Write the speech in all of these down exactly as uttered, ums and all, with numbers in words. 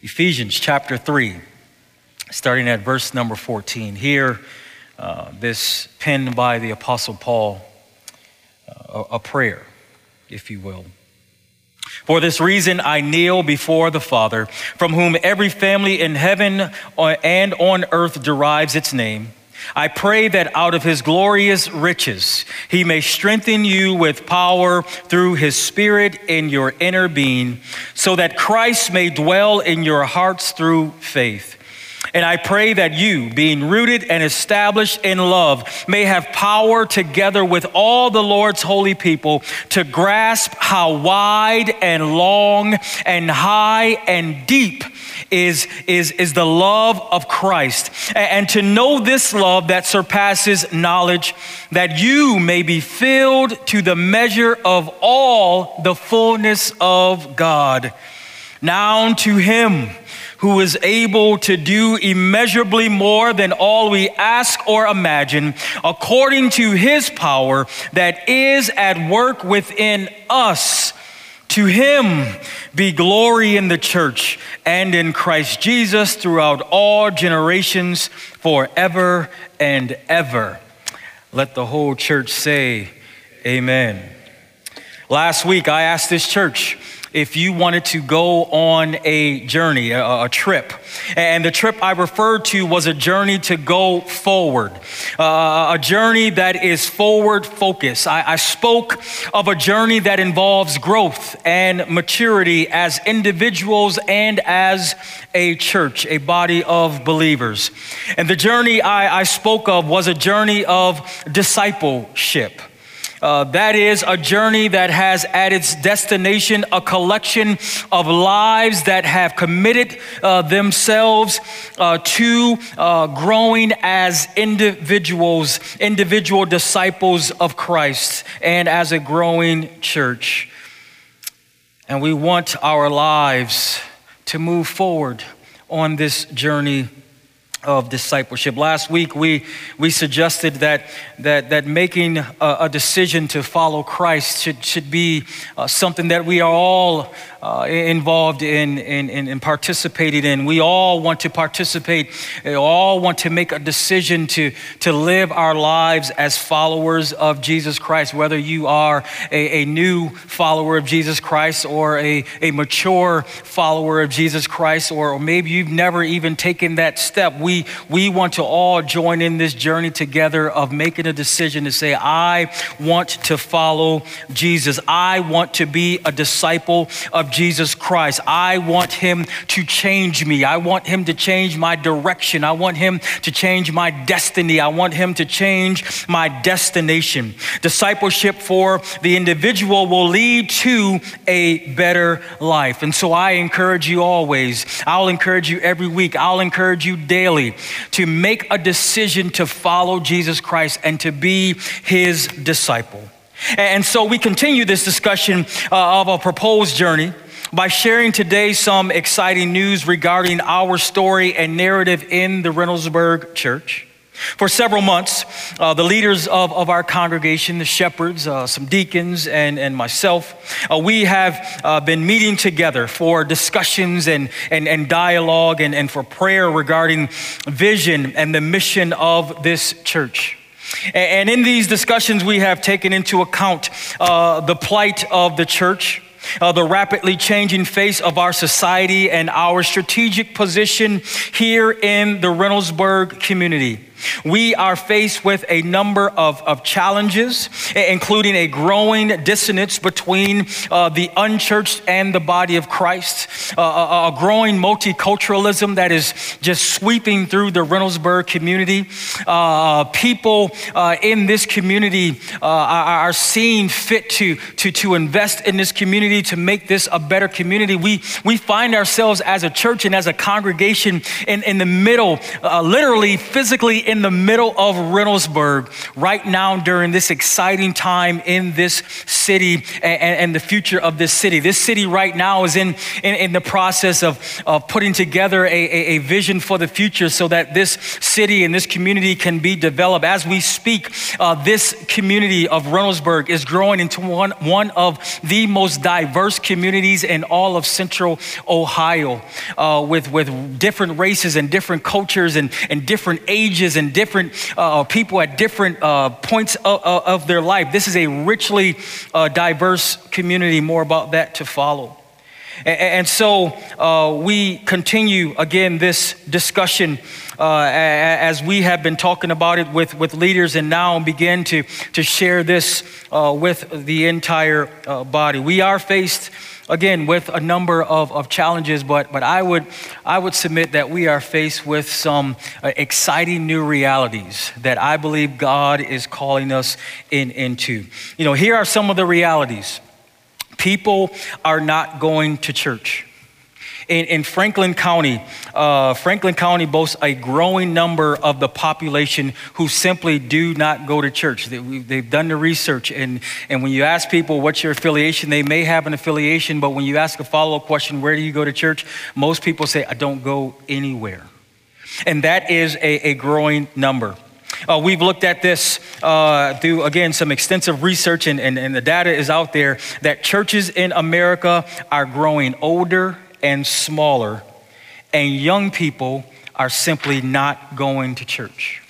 Ephesians chapter three, starting at verse number fourteen. Here, uh, this penned by the Apostle Paul, uh, a, a prayer, if you will. For this reason, I kneel before the Father, from whom every family in heaven and on earth derives its name. I pray that out of his glorious riches, he may strengthen you with power through his Spirit in your inner being, so that Christ may dwell in your hearts through faith. And I pray that you, being rooted and established in love, may have power together with all the Lord's holy people to grasp how wide and long and high and deep is, is, is the love of Christ. And to know this love that surpasses knowledge, that you may be filled to the measure of all the fullness of God. Now to him who is able to do immeasurably more than all we ask or imagine, according to his power that is at work within us. To him be glory in the church and in Christ Jesus throughout all generations, forever and ever. Let the whole church say, amen. Last week, I asked this church if you wanted to go on a journey, a, a trip. And the trip I referred to was a journey to go forward, uh, a journey that is forward focused. I, I spoke of a journey that involves growth and maturity as individuals and as a church, a body of believers. And the journey I, I spoke of was a journey of discipleship. Uh, that is a journey that has at its destination a collection of lives that have committed uh, themselves uh, to uh, growing as individuals, individual disciples of Christ, and as a growing church. And we want our lives to move forward on this journey of discipleship. Last week, we we suggested that that that making a, a decision to follow Christ should should be uh, something that we are all uh, involved in, in in in participating in. We all want to participate. We all want to make a decision to to live our lives as followers of Jesus Christ. Whether you are a, a new follower of Jesus Christ or a a mature follower of Jesus Christ, or, or maybe you've never even taken that step. We, we want to all join in this journey together of making a decision to say, I want to follow Jesus. I want to be a disciple of Jesus Christ. I want him to change me. I want him to change my direction. I want him to change my destiny. I want him to change my destination. Discipleship for the individual will lead to a better life. And so I encourage you always. I'll encourage you every week. I'll encourage you daily to make a decision to follow Jesus Christ and to be his disciple. And so we continue this discussion uh, of a proposed journey by sharing today some exciting news regarding our story and narrative in the Reynoldsburg Church. For several months, uh, the leaders of, of our congregation, the shepherds, uh, some deacons, and, and myself, uh, we have uh, been meeting together for discussions and, and, and dialogue and, and for prayer regarding vision and the mission of this church. And, and in these discussions, we have taken into account uh, the plight of the church, Uh, the rapidly changing face of our society, and our strategic position here in the Reynoldsburg community. We are faced with a number of, of challenges, including a growing dissonance between uh, the unchurched and the body of Christ, uh, a, a growing multiculturalism that is just sweeping through the Reynoldsburg community. Uh, people uh, in this community uh, are, are seen fit to, to, to invest in this community, to make this a better community. We, we find ourselves as a church and as a congregation in, in the middle, uh, literally physically in the middle of Reynoldsburg right now during this exciting time in this city and, and the future of this city. This city right now is in, in, in the process of, of putting together a, a, a vision for the future so that this city and this community can be developed. As we speak, uh, this community of Reynoldsburg is growing into one, one of the most diverse communities in all of Central Ohio, uh, with, with different races and different cultures and, and different ages and different uh, people at different uh, points of, of their life. This is a richly uh, diverse community. More about that to follow. And, and so uh, we continue again this discussion uh, as we have been talking about it with, with leaders, and now begin to, to share this uh, with the entire uh, body. We are faced again with a number of, of challenges, but but I would I would submit that we are faced with some uh, exciting new realities that I believe God is calling us in into. You know, here are some of the realities. People are not going to church. In, in Franklin County, uh, Franklin County boasts a growing number of the population who simply do not go to church. They, we, they've done the research, and, and when you ask people what's your affiliation, they may have an affiliation, but when you ask a follow-up question, where do you go to church? Most people say, I don't go anywhere. And that is a, a growing number. Uh, we've looked at this uh, through, again, some extensive research, and, and, and the data is out there that churches in America are growing older and smaller, and young people are simply not going to church.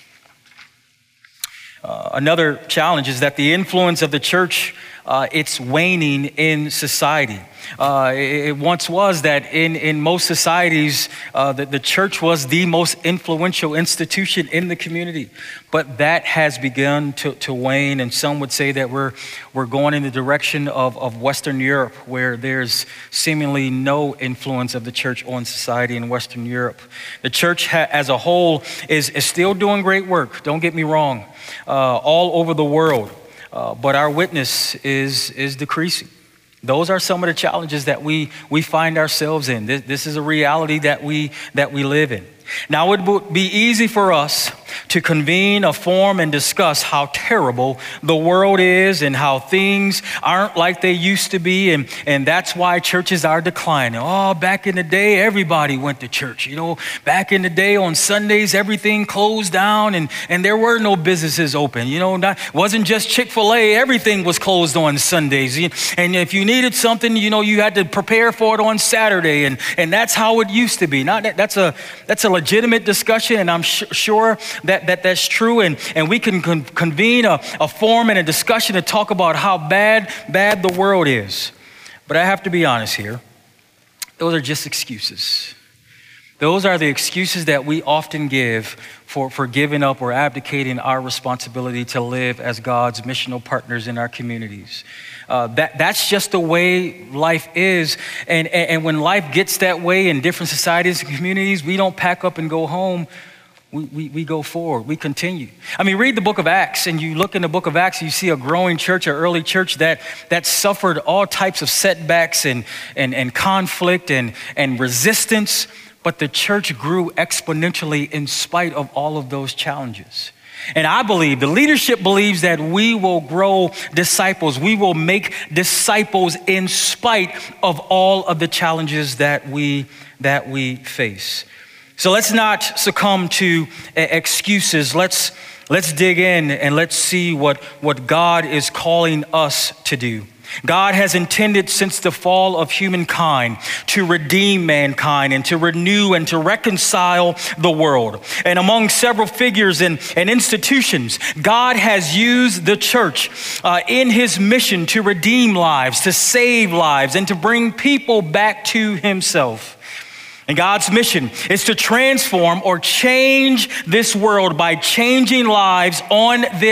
Uh, another challenge is that the influence of the church, uh, it's waning in society. Uh, it, it once was that in, in most societies, uh, the, the church was the most influential institution in the community. But that has begun to, to wane, and some would say that we're we're going in the direction of, of Western Europe, where there's seemingly no influence of the church on society in Western Europe. The church ha- as a whole is, is still doing great work, don't get me wrong, uh, all over the world, uh, but our witness is is decreasing. Those are some of the challenges that we we find ourselves in. This, this is a reality that we that we live in. Now, it would be easy for us to convene a forum and discuss how terrible the world is and how things aren't like they used to be. And, and that's why churches are declining. Oh, back in the day, everybody went to church. You know, back in the day on Sundays, everything closed down and, and there were no businesses open. You know, not wasn't just Chick-fil-A. Everything was closed on Sundays. And if you needed something, you know, you had to prepare for it on Saturday. And, and that's how it used to be. Not that, that's a that's a legitimate discussion, and I'm sh- sure that, that that's true, and, and we can con- convene a, a forum and a discussion to talk about how bad, bad the world is. But I have to be honest here. Those are just excuses. Those are the excuses that we often give for, for giving up or abdicating our responsibility to live as God's missional partners in our communities. Uh, that that's just the way life is. And, and, and when life gets that way in different societies and communities, we don't pack up and go home. We, we, we go forward. We continue. I mean, read the book of Acts, and you look in the book of Acts, you see a growing church, an early church that that suffered all types of setbacks and, and, and conflict and, and resistance. But the church grew exponentially in spite of all of those challenges. And I believe, the leadership believes that we will grow disciples. We will make disciples in spite of all of the challenges that we that we face. So let's not succumb to excuses. Let's let's dig in and let's see what, what God is calling us to do. God has intended since the fall of humankind to redeem mankind and to renew and to reconcile the world. And among several figures and, and institutions, God has used the church uh, in his mission to redeem lives, to save lives, and to bring people back to himself. And God's mission is to transform or change this world by changing lives on this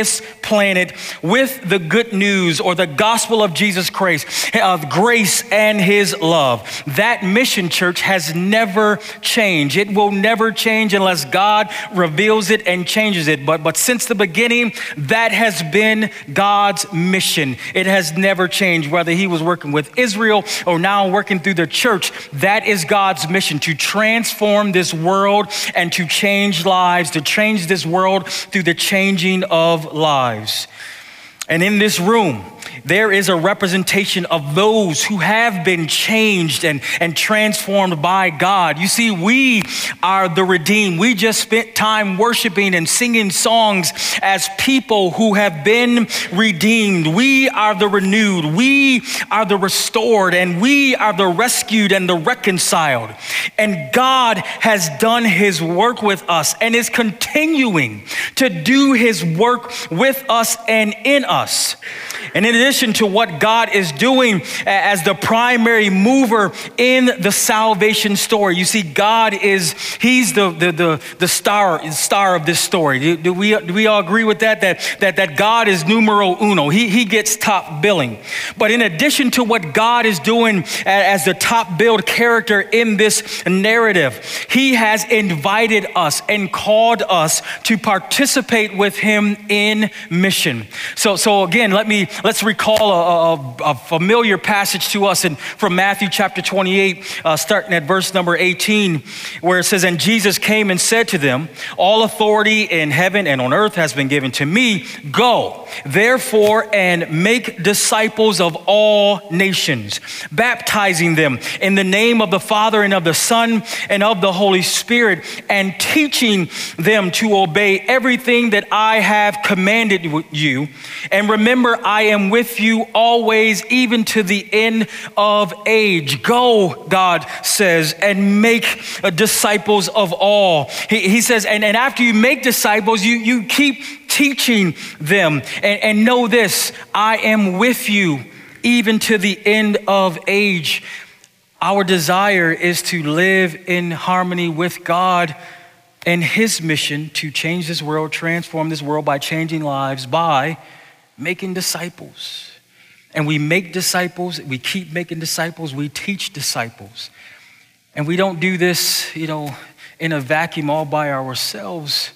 planet with the good news or the gospel of Jesus Christ, of grace and his love. That mission, church, has never changed. It will never change unless God reveals it and changes it. But, but since the beginning, that has been God's mission. It has never changed. Whether he was working with Israel or now working through the church, that is God's mission, to transform this world and to change lives, to change this world through the changing of lives. And in this room, there is a representation of those who have been changed and, and transformed by God. You see, we are the redeemed. We just spent time worshiping and singing songs as people who have been redeemed. We are the renewed. We are the restored, and we are the rescued and the reconciled. And God has done his work with us and is continuing to do his work with us and in us. And in addition to what God is doing as the primary mover in the salvation story, you see, God is, he's the, the, the, the star, star of this story. Do, do, we, do we all agree with that? That, that, that God is numero uno. He, he gets top billing. But in addition to what God is doing as the top billed character in this narrative, he has invited us and called us to participate with him in mission. So, so again, let me, let's recall a, a, a familiar passage to us in, from Matthew chapter twenty-eight, uh, starting at verse number eighteen, where it says, "And Jesus came and said to them, all authority in heaven and on earth has been given to me. Go, therefore, and make disciples of all nations, baptizing them in the name of the Father and of the Son and of the Holy Spirit, and teaching them to obey everything that I have commanded you. And remember, I am with you always, even to the end of age." Go, God says, and make uh, disciples of all. He, he says, and, and after you make disciples, you, you keep teaching them. And, and know this, I am with you even to the end of age. Our desire is to live in harmony with God and his mission to change this world, transform this world by changing lives, by making disciples. And we make disciples, we keep making disciples, we teach disciples. And we don't do this, you know, in a vacuum all by ourselves.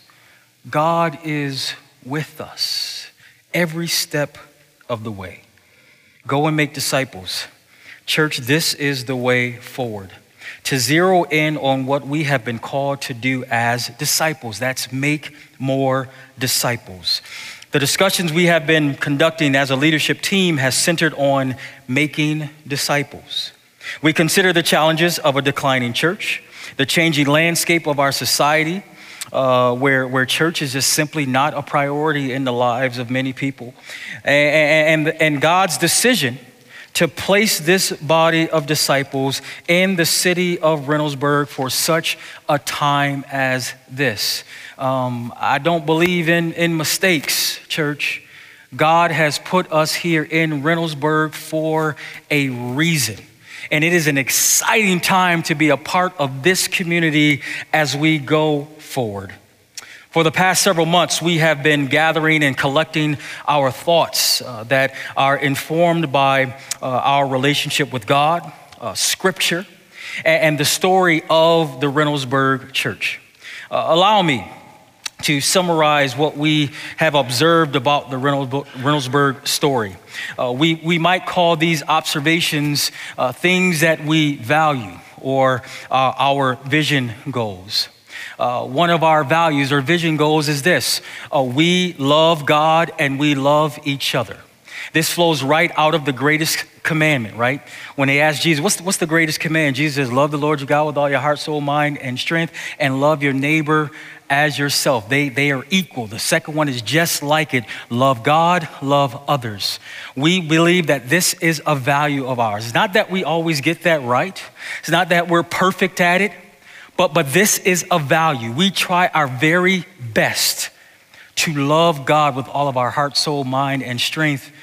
God is with us every step of the way. Go and make disciples. Church, this is the way forward. To zero in on what we have been called to do as disciples. That's make more disciples. The discussions we have been conducting as a leadership team has centered on making disciples. We consider the challenges of a declining church, the changing landscape of our society, uh, where, where church is just simply not a priority in the lives of many people, and, and, and God's decision to place this body of disciples in the city of Reynoldsburg for such a time as this. Um, I don't believe in, in mistakes, church. God has put us here in Reynoldsburg for a reason. And it is an exciting time to be a part of this community as we go forward. For the past several months, we have been gathering and collecting our thoughts uh, that are informed by uh, our relationship with God, uh, Scripture, and, and the story of the Reynoldsburg Church. Uh, allow me to summarize what we have observed about the Reynoldsburg story. Uh, we, we might call these observations uh, things that we value, or uh, our vision goals. Uh, one of our values or vision goals is this: uh, we love God and we love each other. This flows right out of the greatest commandment, right? When they asked Jesus, what's the, what's the greatest command? Jesus says, love the Lord your God with all your heart, soul, mind, and strength, and love your neighbor as yourself. They, they are equal. The second one is just like it. Love God, love others. We believe that this is a value of ours. It's not that we always get that right. It's not that we're perfect at it, but, but this is a value. We try our very best to love God with all of our heart, soul, mind, and strength,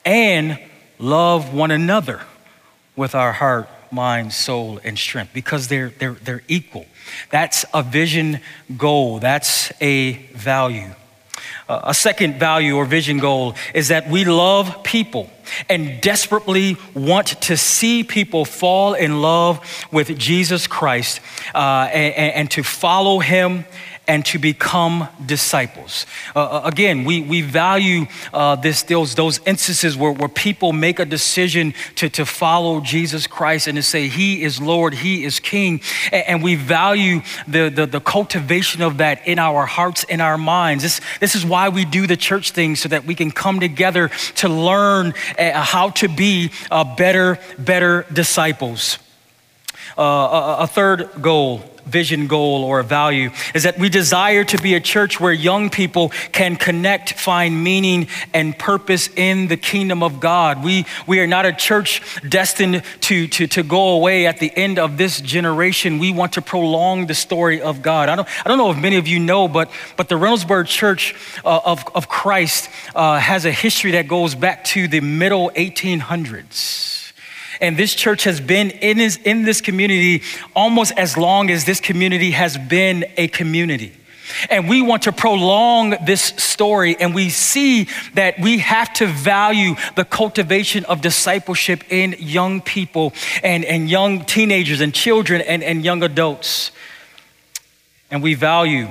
and love one another with our heart, mind, soul, and strength, because they're, they're, they're equal. That's a vision goal. That's a value. Uh, a second value or vision goal is that we love people and desperately want to see people fall in love with Jesus Christ uh, and, and to follow him and to become disciples. Uh, again, we, we value uh, this, those, those instances where, where people make a decision to, to follow Jesus Christ and to say he is Lord, he is King. And, and we value the, the, the cultivation of that in our hearts and our minds. This, this is why we do the church thing, so that we can come together to learn uh, how to be uh, better, better disciples. Uh, a, a third goal, vision goal or a value is that we desire to be a church where young people can connect, find meaning and purpose in the kingdom of God. We we are not a church destined to, to, to go away at the end of this generation. We want to prolong the story of God. I don't, I don't know if many of you know, but, but the Reynoldsburg Church uh, of, of Christ uh, has a history that goes back to the middle eighteen hundreds. And this church has been in this, in this community almost as long as this community has been a community. And we want to prolong this story, and we see that we have to value the cultivation of discipleship in young people and, and young teenagers and children and, and young adults. And we value,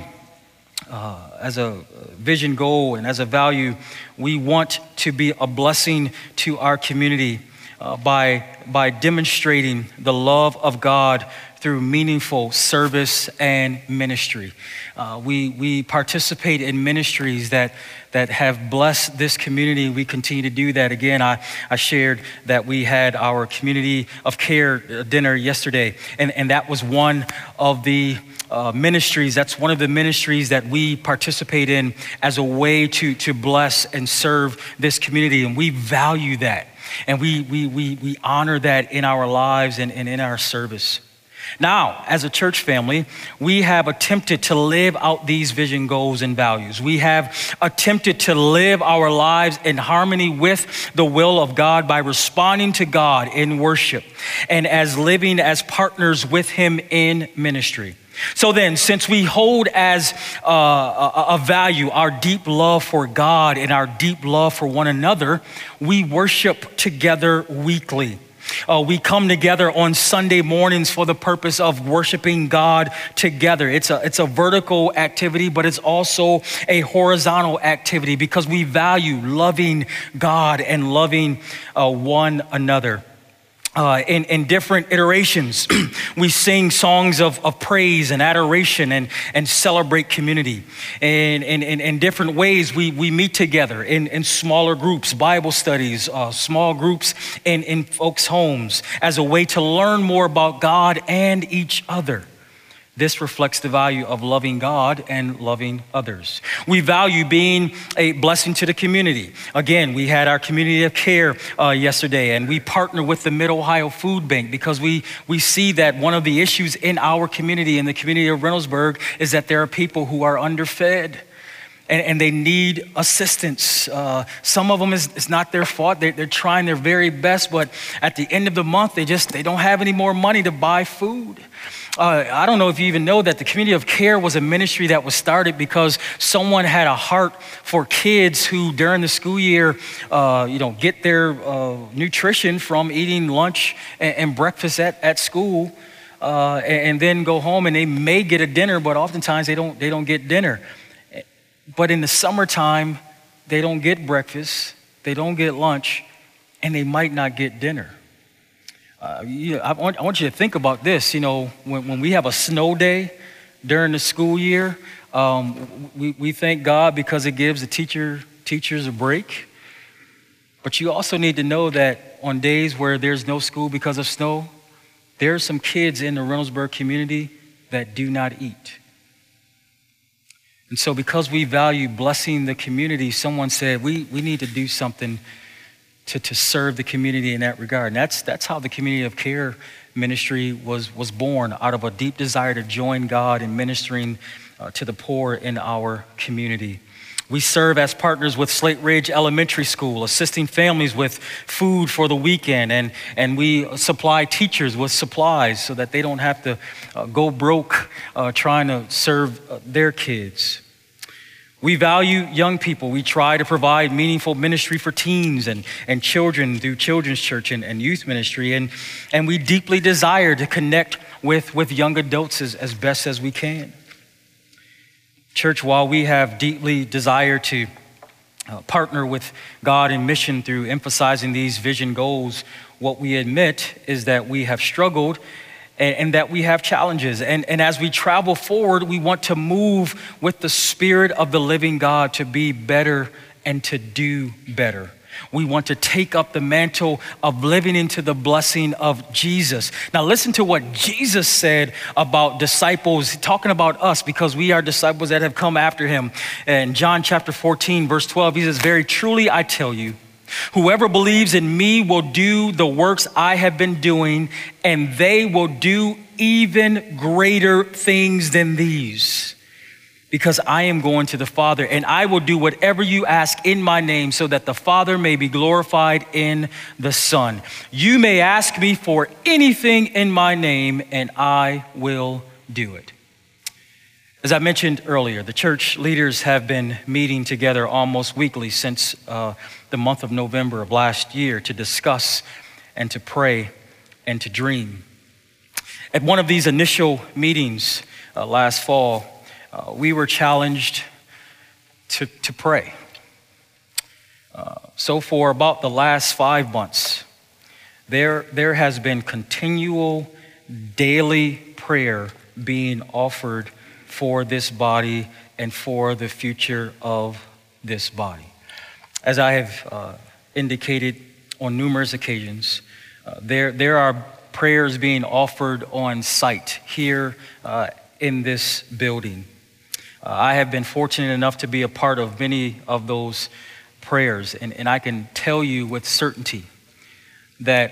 uh, as a vision goal and as a value, we want to be a blessing to our community Uh, by, by demonstrating the love of God through meaningful service and ministry. Uh, we, we participate in ministries that, that have blessed this community. We continue to do that. Again, I, I shared that we had our community of care dinner yesterday, and, and that was one of the Uh, ministries. That's one of the ministries that we participate in as a way to, to bless and serve this community. And we value that. And we, we, we, we honor that in our lives and, and in our service. Now, as a church family, we have attempted to live out these vision goals and values. We have attempted to live our lives in harmony with the will of God by responding to God in worship and as living as partners with him in ministry. So then, since we hold as uh, a, a value our deep love for God and our deep love for one another, we worship together weekly. Uh, we come together on Sunday mornings for the purpose of worshiping God together. It's a, it's a vertical activity, but it's also a horizontal activity because we value loving God and loving uh, one another. Uh, in, in different iterations, we sing songs of, of praise and adoration and, and celebrate community. And in, in, in different ways, we, we meet together in, in smaller groups, Bible studies, uh, small groups in, in folks' homes as a way to learn more about God and each other. This reflects the value of loving God and loving others. We value being a blessing to the community. Again, we had our community of care uh, yesterday, and we partner with the Mid-Ohio Food Bank because we, we see that one of the issues in our community, in the community of Reynoldsburg, is that there are people who are underfed. And, and they need assistance. Uh, some of them is it's not their fault. They, they're trying their very best, but at the end of the month, they just they don't have any more money to buy food. Uh, I don't know if you even know that the Community of Care was a ministry that was started because someone had a heart for kids who during the school year, uh, you know, get their uh, nutrition from eating lunch and, and breakfast at, at school, uh, and, and then go home and they may get a dinner, but oftentimes they don't they don't get dinner. But in the summertime, they don't get breakfast, they don't get lunch, and they might not get dinner. Uh, you, I, want, I want you to think about this. You know, when, when we have a snow day during the school year, um, we, we thank God because it gives the teacher teachers a break. But you also need to know that on days where there's no school because of snow, there are some kids in the Reynoldsburg community that do not eat. And so because we value blessing the community, someone said we, we need to do something to, to serve the community in that regard. And that's, that's how the Community of Care ministry was, was born, out of a deep desire to join God in ministering uh, to the poor in our community. We serve as partners with Slate Ridge Elementary School, assisting families with food for the weekend, and, and we supply teachers with supplies so that they don't have to uh, go broke uh, trying to serve uh, their kids. We value young people. We try to provide meaningful ministry for teens and, and children through children's church and, and youth ministry. And, and we deeply desire to connect with, with young adults as, as best as we can. Church, while we have deeply desired to uh, partner with God in mission through emphasizing these vision goals, what we admit is that we have struggled and, and that we have challenges. And, and as we travel forward, we want to move with the Spirit of the living God to be better and to do better. We want to take up the mantle of living into the blessing of Jesus. Now listen to what Jesus said about disciples, talking about us because we are disciples that have come after him. In John chapter fourteen, verse twelve, he says, "Very truly I tell you, whoever believes in me will do the works I have been doing, and they will do even greater things than these. Because I am going to the Father, and I will do whatever you ask in my name so that the Father may be glorified in the Son. You may ask me for anything in my name, and I will do it." As I mentioned earlier, the church leaders have been meeting together almost weekly since uh, the month of November of last year to discuss and to pray and to dream. At one of these initial meetings uh, last fall, Uh, we were challenged to, to pray. Uh, so for about the last five months, there, there has been continual daily prayer being offered for this body and for the future of this body. As I have uh, indicated on numerous occasions, uh, there, there are prayers being offered on site here uh, in this building. Uh, I have been fortunate enough to be a part of many of those prayers, and, and I can tell you with certainty that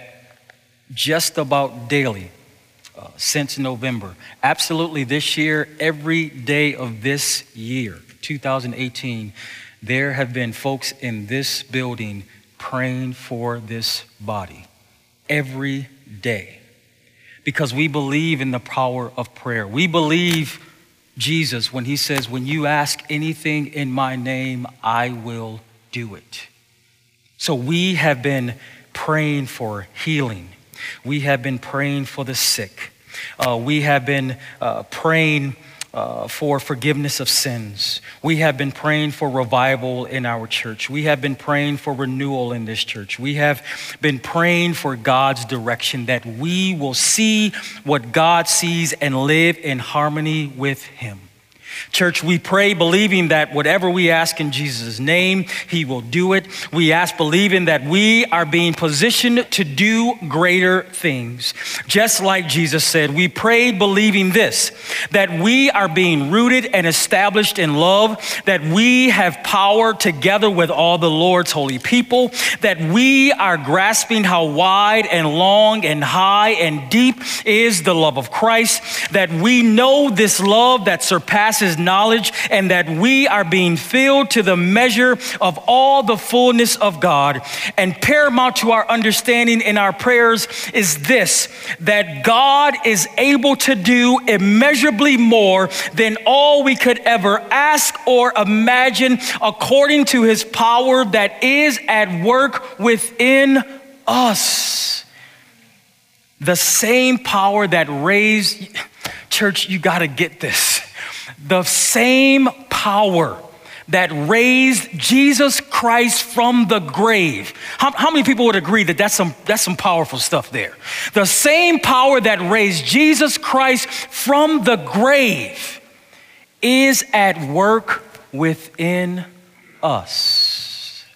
just about daily uh, since November, absolutely this year, every day of this year, two thousand eighteen, there have been folks in this building praying for this body every day because we believe in the power of prayer. We believe Jesus, when he says, "When you ask anything in my name, I will do it." So we have been praying for healing. We have been praying for the sick. Uh, we have been uh, praying uh, for forgiveness of sins. We have been praying for revival in our church. We have been praying for renewal in this church. We have been praying for God's direction, that we will see what God sees and live in harmony with him. Church, we pray believing that whatever we ask in Jesus' name, he will do it. We ask believing that we are being positioned to do greater things. Just like Jesus said, we pray believing this, that we are being rooted and established in love, that we have power together with all the Lord's holy people, that we are grasping how wide and long and high and deep is the love of Christ, that we know this love that surpasses knowledge, and that we are being filled to the measure of all the fullness of God. And paramount to our understanding in our prayers is this, that God is able to do immeasurably more than all we could ever ask or imagine, according to his power that is at work within us. The same power that raised, church, you got to get this. The same power that raised Jesus Christ from the grave. How, how many people would agree that that's some, that's some powerful stuff there? The same power that raised Jesus Christ from the grave is at work within us.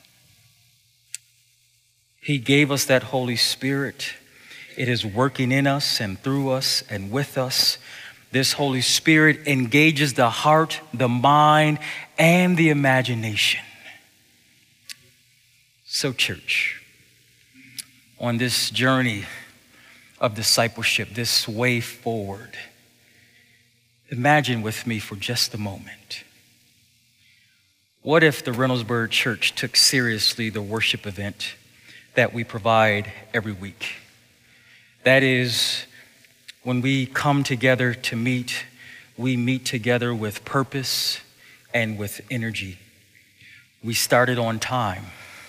He gave us that Holy Spirit. It is working in us and through us and with us. This Holy Spirit engages the heart, the mind, and the imagination. So, church, on this journey of discipleship, this way forward, imagine with me for just a moment. What if the Reynoldsburg Church took seriously the worship event that we provide every week? That is, when we come together to meet, we meet together with purpose, and with energy. We started on time.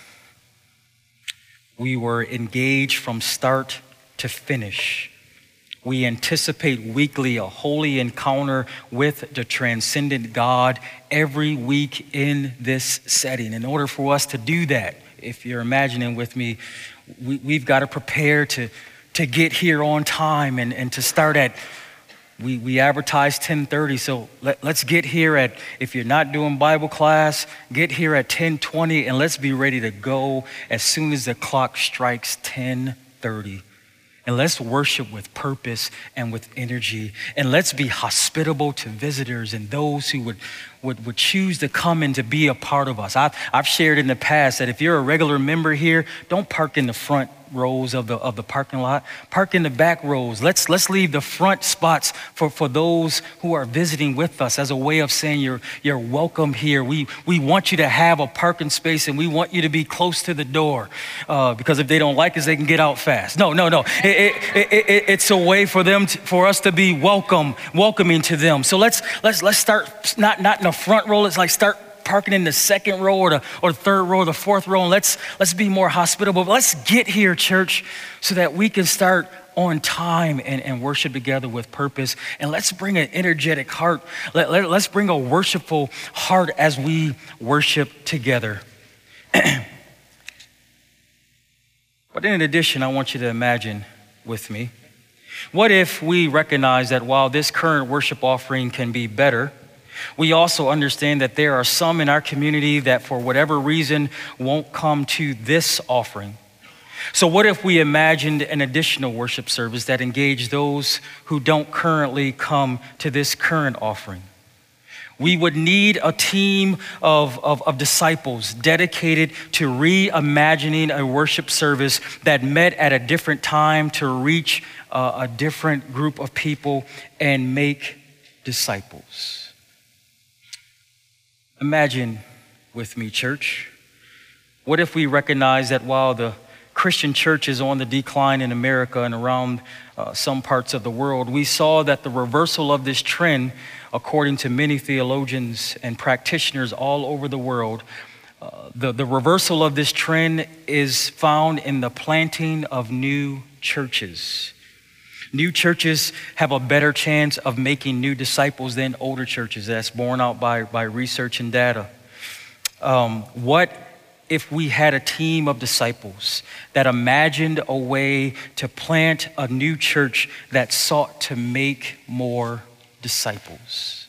We were engaged from start to finish. We anticipate weekly a holy encounter with the transcendent God every week in this setting. In order for us to do that, if you're imagining with me, we, we've got to prepare to, to get here on time and, and to start at, we, we advertise ten thirty, so let, let's get here at, if you're not doing Bible class, get here at ten twenty and let's be ready to go as soon as the clock strikes ten thirty. And let's worship with purpose and with energy. And let's be hospitable to visitors and those who would, would, would choose to come and to be a part of us. I've, I've shared in the past that if you're a regular member here, don't park in the front rows of the of the parking lot. Park in the back rows. Let's let's leave the front spots for, for those who are visiting with us as a way of saying you're you're welcome here. We we want you to have a parking space and we want you to be close to the door uh, because if they don't like us, they can get out fast. No, no, no. It, it, it, it, it's a way for them to, for us to be welcome, welcoming to them. So let's let's let's start not not in the front row. Let's like start parking in the second row or the or the third row or the fourth row, and let's let's be more hospitable. But let's get here, church, so that we can start on time and, and worship together with purpose. And let's bring an energetic heart. Let, let, let's bring a worshipful heart as we worship together. But in addition, I want you to imagine with me, what if we recognize that while this current worship offering can be better, we also understand that there are some in our community that for whatever reason won't come to this offering. So what if we imagined an additional worship service that engaged those who don't currently come to this current offering? We would need a team of, of, of disciples dedicated to reimagining a worship service that met at a different time to reach uh, a different group of people and make disciples. Imagine with me, church, what if we recognize that while the Christian church is on the decline in America and around uh, some parts of the world, we saw that the reversal of this trend, according to many theologians and practitioners all over the world, uh, the, the reversal of this trend is found in the planting of new churches. New churches have a better chance of making new disciples than older churches. That's borne out by, by research and data. Um, what if we had a team of disciples that imagined a way to plant a new church that sought to make more disciples?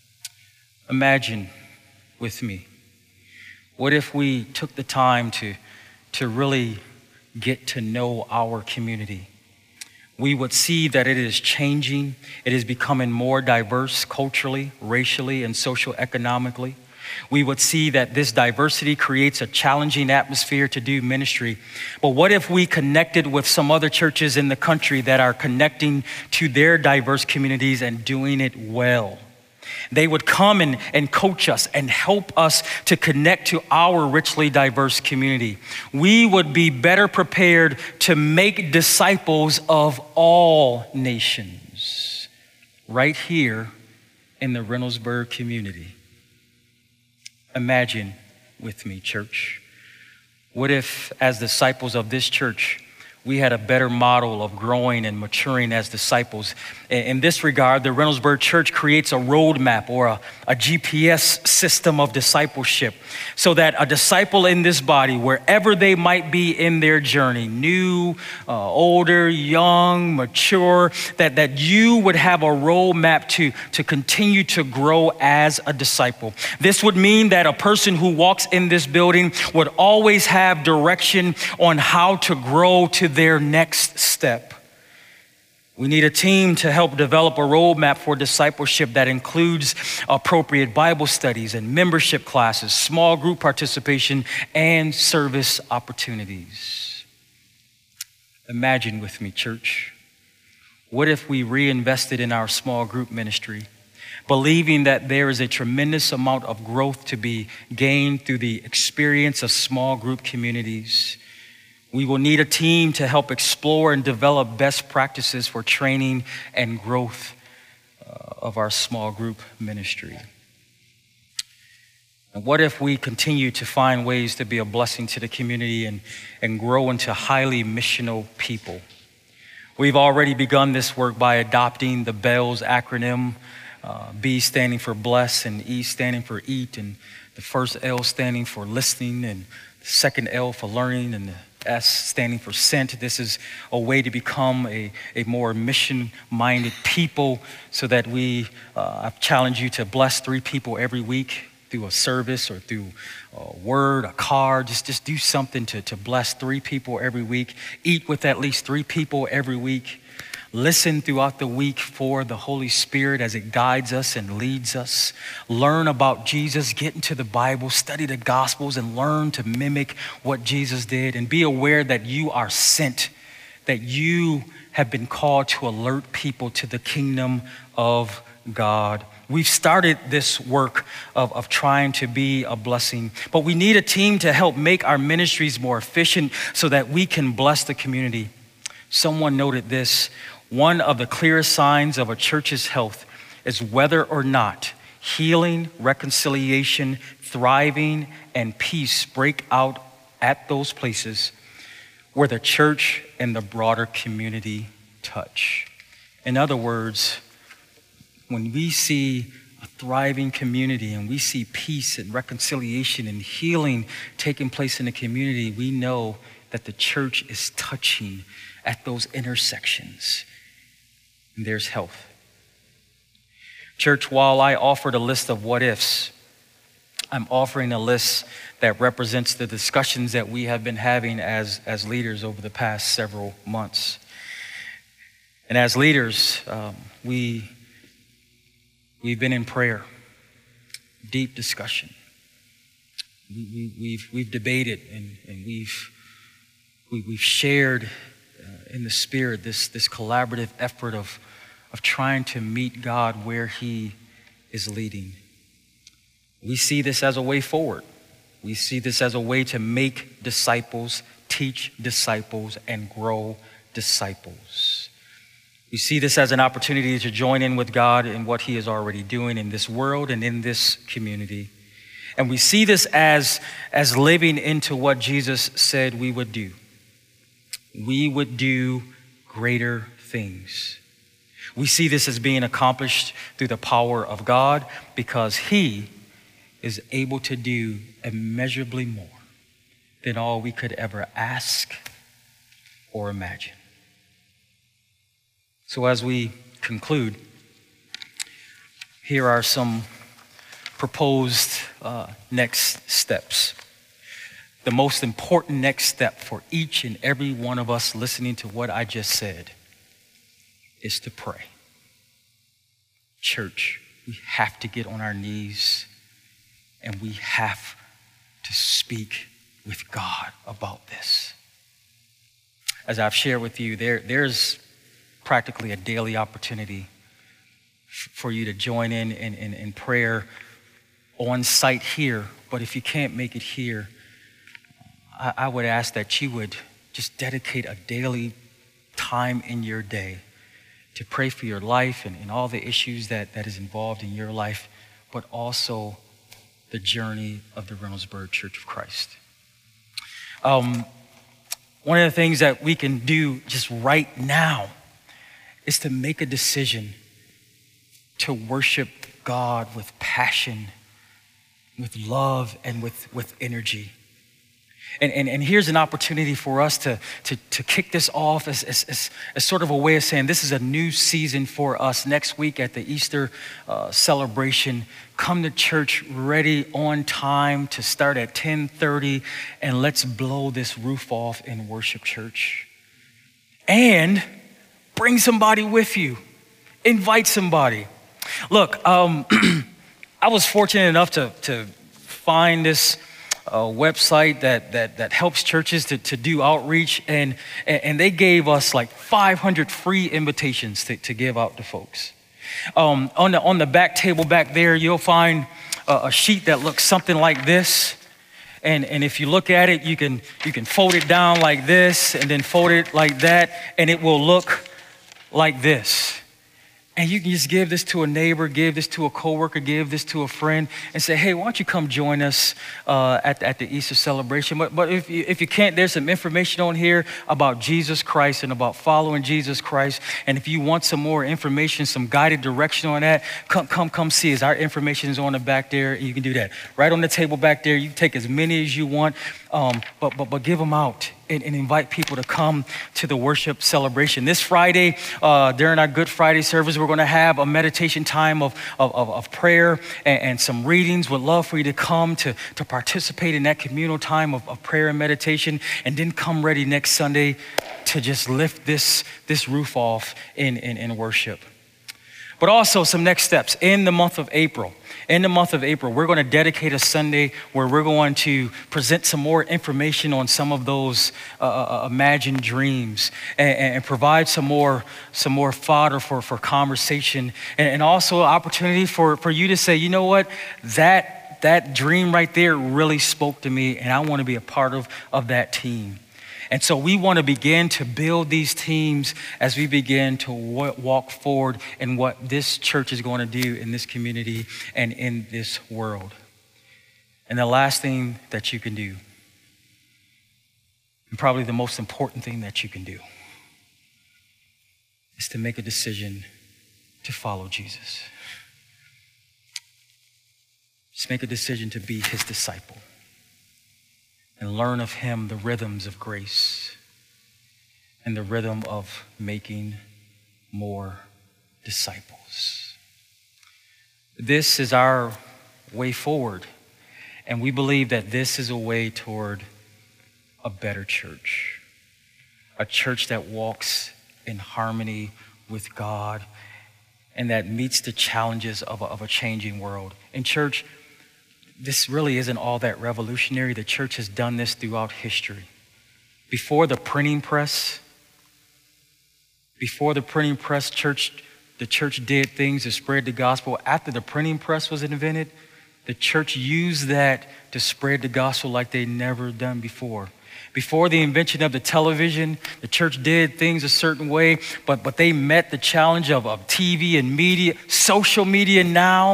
Imagine with me, what if we took the time to, to really get to know our community? We would see that it is changing. It is becoming more diverse culturally, racially, and socioeconomically. We would see that this diversity creates a challenging atmosphere to do ministry. But what if we connected with some other churches in the country that are connecting to their diverse communities and doing it well? They would come and, and coach us and help us to connect to our richly diverse community. We would be better prepared to make disciples of all nations right here in the Reynoldsburg community. Imagine with me, church, what if as disciples of this church, we had a better model of growing and maturing as disciples. In this regard, the Reynoldsburg Church creates a roadmap or a, a G P S system of discipleship so that a disciple in this body, wherever they might be in their journey, new, uh, older, young, mature, that, that you would have a roadmap to, to continue to grow as a disciple. This would mean that a person who walks in this building would always have direction on how to grow to their next step. We need a team to help develop a roadmap for discipleship that includes appropriate Bible studies and membership classes, small group participation, and service opportunities. Imagine with me, church, what if we reinvested in our small group ministry, believing that there is a tremendous amount of growth to be gained through the experience of small group communities. We will need a team to help explore and develop best practices for training and growth uh, of our small group ministry. And what if we continue to find ways to be a blessing to the community and, and grow into highly missional people? We've already begun this work by adopting the BELLS acronym, uh, B standing for bless and E standing for eat, and the first L standing for listening, and the second L for learning, and the S standing for sent. This is a way to become a, a more mission-minded people so that we, uh, I've challenged you to bless three people every week through a service or through a word, a card. Just, just do something to, to bless three people every week. Eat with at least three people every week. Listen throughout the week for the Holy Spirit as it guides us and leads us. Learn about Jesus, get into the Bible, study the Gospels, and learn to mimic what Jesus did. And be aware that you are sent, that you have been called to alert people to the kingdom of God. We've started this work of, of trying to be a blessing, but we need a team to help make our ministries more efficient so that we can bless the community. Someone noted this: one of the clearest signs of a church's health is whether or not healing, reconciliation, thriving, and peace break out at those places where the church and the broader community touch. In other words, when we see a thriving community and we see peace and reconciliation and healing taking place in the community, we know that the church is touching at those intersections. And there's health. Church, while I offered a list of what ifs, I'm offering a list that represents the discussions that we have been having as, as leaders over the past several months. And as leaders, um, we, we've been in prayer, deep discussion. We, we, we've, we've debated and, and we've, we, we've shared uh, in the Spirit this, this collaborative effort of, of trying to meet God where He is leading. We see this as a way forward. We see this as a way to make disciples, teach disciples, and grow disciples. We see this as an opportunity to join in with God in what He is already doing in this world and in this community. And we see this as, as living into what Jesus said we would do. We would do greater things. We see this as being accomplished through the power of God because He is able to do immeasurably more than all we could ever ask or imagine. So as we conclude, here are some proposed uh, next steps. The most important next step for each and every one of us listening to what I just said is to pray. Church, we have to get on our knees and we have to speak with God about this. As I've shared with you, there, there's practically a daily opportunity f- for you to join in in, in in prayer on site here. But if you can't make it here, I, I would ask that you would just dedicate a daily time in your day to pray for your life and, and all the issues that, that is involved in your life, but also the journey of the Reynoldsburg Church of Christ. Um, one of the things that we can do just right now is to make a decision to worship God with passion, with love, and with, with energy. And, and, and here's an opportunity for us to, to, to kick this off as, as, as, as sort of a way of saying this is a new season for us. Next week at the Easter uh, celebration, come to church ready on time to start at ten thirty, and let's blow this roof off in worship, church. And bring somebody with you. Invite somebody. Look, um, I was fortunate enough to, to find this uh, website that, that, that helps churches to, to do outreach, and, and they gave us like five hundred free invitations to, to give out to folks. Um, on the, on the back table back there, you'll find a, a sheet that looks something like this. And, and if you look at it, you can, you can fold it down like this and then fold it like that, and it will look like this. And you can just give this to a neighbor, give this to a coworker, give this to a friend, and say, hey, why don't you come join us uh, at, at the Easter celebration? But, but if, you, if you can't, there's some information on here about Jesus Christ and about following Jesus Christ. And if you want some more information, some guided direction on that, come, come, come see us. Our information is on the back there, and you can do that. Right on the table back there, you can take as many as you want, um, but, but, but give them out. And, and invite people to come to the worship celebration. This Friday, uh, during our Good Friday service, we're going to have a meditation time of, of, of, of prayer and, and some readings. Would love for you to come to, to participate in that communal time of, of prayer and meditation, and then come ready next Sunday to just lift this, this roof off in, in, in worship. But also some next steps in the month of April. In the month of April, we're going to dedicate a Sunday where we're going to present some more information on some of those uh, imagined dreams, and, and provide some more some more fodder for, for conversation, and, and also an opportunity for, for you to say, you know what, that that dream right there really spoke to me, and I want to be a part of, of that team. And so we want to begin to build these teams as we begin to walk forward in what this church is going to do in this community and in this world. And the last thing that you can do, and probably the most important thing that you can do, is to make a decision to follow Jesus. Just make a decision to be his disciple and learn of him the rhythms of grace and the rhythm of making more disciples. This is our way forward, and we believe that this is a way toward a better church, a church that walks in harmony with God and that meets the challenges of a, of a changing world. In church, this really isn't all that revolutionary. The church has done this throughout history. Before the printing press, before the printing press, church, the church did things to spread the gospel. After the printing press was invented, the church used that to spread the gospel like they'd never done before. Before the invention of the television, the church did things a certain way, but, but they met the challenge of, of T V and media, social media now.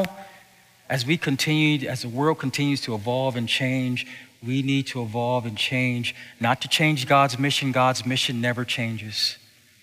As we continue, as the world continues to evolve and change, we need to evolve and change, not to change God's mission. God's mission never changes.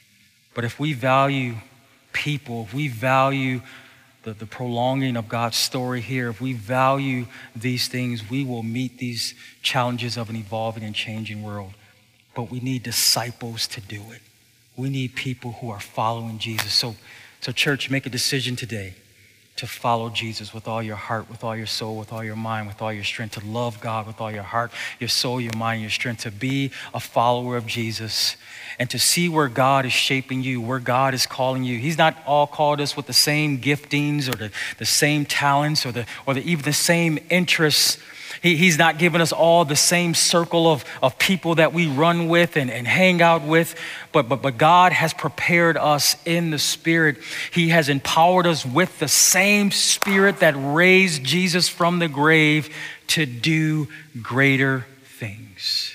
But if we value people, if we value the, the prolonging of God's story here, if we value these things, we will meet these challenges of an evolving and changing world. But we need disciples to do it. We need people who are following Jesus. So, so church, make a decision today to follow Jesus with all your heart, with all your soul, with all your mind, with all your strength, to love God with all your heart, your soul, your mind, your strength, to be a follower of Jesus, and to see where God is shaping you, where God is calling you. He's not all called us with the same giftings or the, the same talents or the or the, even the same interests. He, he's not given us all the same circle of, of people that we run with and, and hang out with, but, but, but God has prepared us in the Spirit. He has empowered us with the same Spirit that raised Jesus from the grave to do greater things.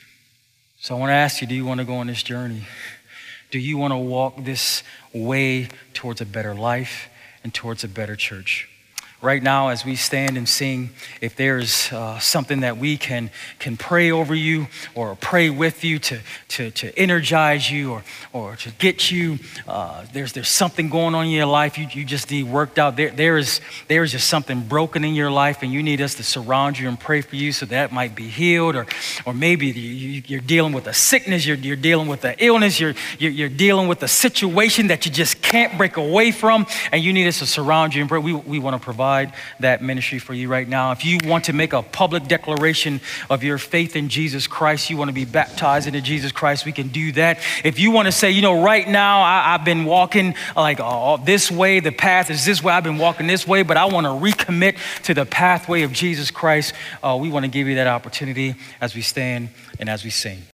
So I want to ask you, do you want to go on this journey? Do you want to walk this way towards a better life and towards a better church? Right now, as we stand and sing, if there's uh, something that we can can pray over you or pray with you to to, to energize you or or to get you, uh, there's there's something going on in your life you, you just need worked out. There there is there is just something broken in your life, and you need us to surround you and pray for you so that might be healed. Or or maybe you, you're dealing with a sickness, you're you're dealing with an illness, you're, you're you're dealing with a situation that you just can't break away from, and you need us to surround you and pray. We we want to provide that ministry for you right now. If you want to make a public declaration of your faith in Jesus Christ, you want to be baptized into Jesus Christ, we can do that. If you want to say, you know, right now I, I've been walking like uh, this way, the path is this way, I've been walking this way, but I want to recommit to the pathway of Jesus Christ, uh, we want to give you that opportunity as we stand and as we sing.